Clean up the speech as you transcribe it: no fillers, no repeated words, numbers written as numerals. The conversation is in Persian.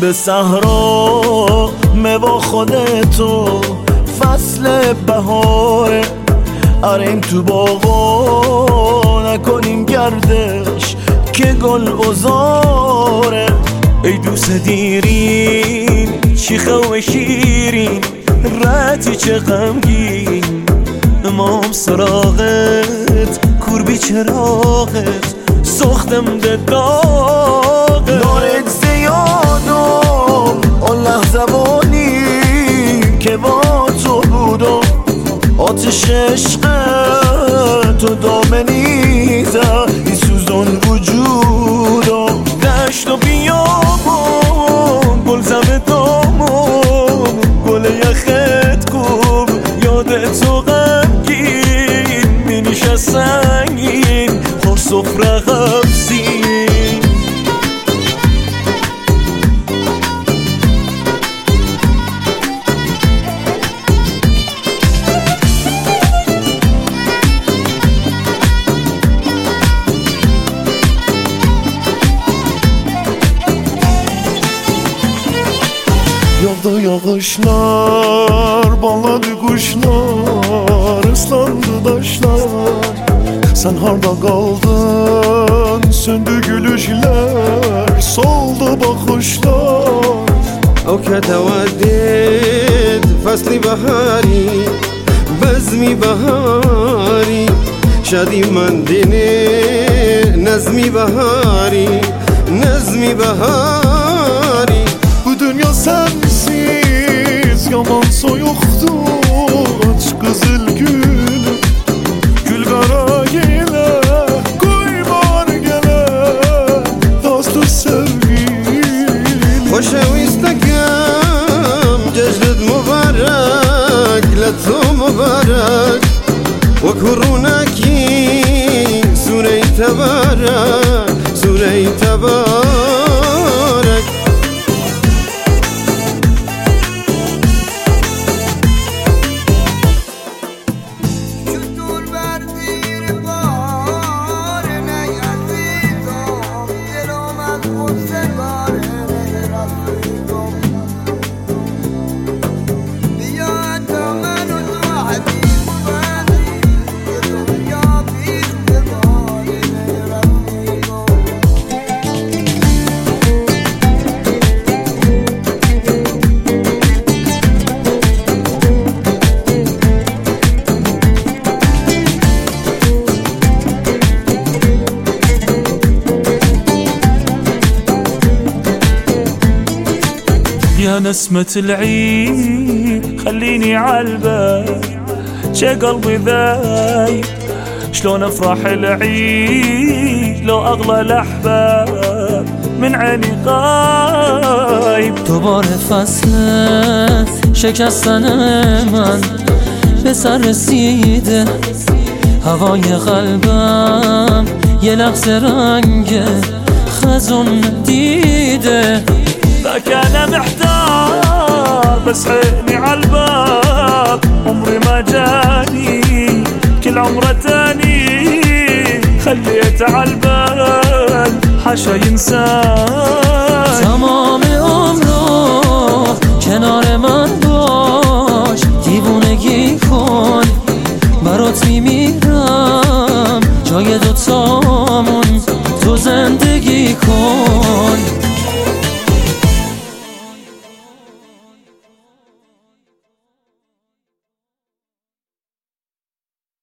به صحرا با خودتو فصل بهاره، اریم تو باغا نکنیم گردش که گل بزاره. ای دوست دیرین شیخه و شیرین رتی چه غمگین، امام سراغت کوربی چراغت سختم ده داغت. نارت زیادم آن لحظه بانی که با تو بودم، آتش عشق تو دامنی زد این سوزان وجودم. دشت و بیابون گل زم دامون گل یخت کوب یادت تو غمگین می نشست سنگین خور سفره غمزین. Yağdı yağışlar, bağladı kuşlar, ıslandı taşlar. Sen harda kaldın, söndü gülüşler, soldu bakışlar. أو كتودد فصل بهاری بزمی بهاری شادی من دینه نظمی بهاری نظمی بهاری. Bu dünya sensiz yaman soyuqdu, aç qızıl gül gül qara yelə qoy var gələ dostu sevgilim. خوشویستکم جشنت مبارک لطو مبارک و کرونکی سوره تبارک سوره تبارک. يا نسمة العيد خليني عالبال شي قلبي ذايب شلون افرح العيد لو اغلى الاحباب من عيني غايب. دوباره فصل شکستن من به سر رسیده، هوای قلبم یه لحظه رنگ خزون دیده. ذاك انا محتار بس عيني عالباب عمري ما جاني كل عمره تاني خليته عالبال حاشا ينسان. تمام عمرو کنار من باش دیوونگی کن برات میمیرم جای دوتامون تو زندگی کن.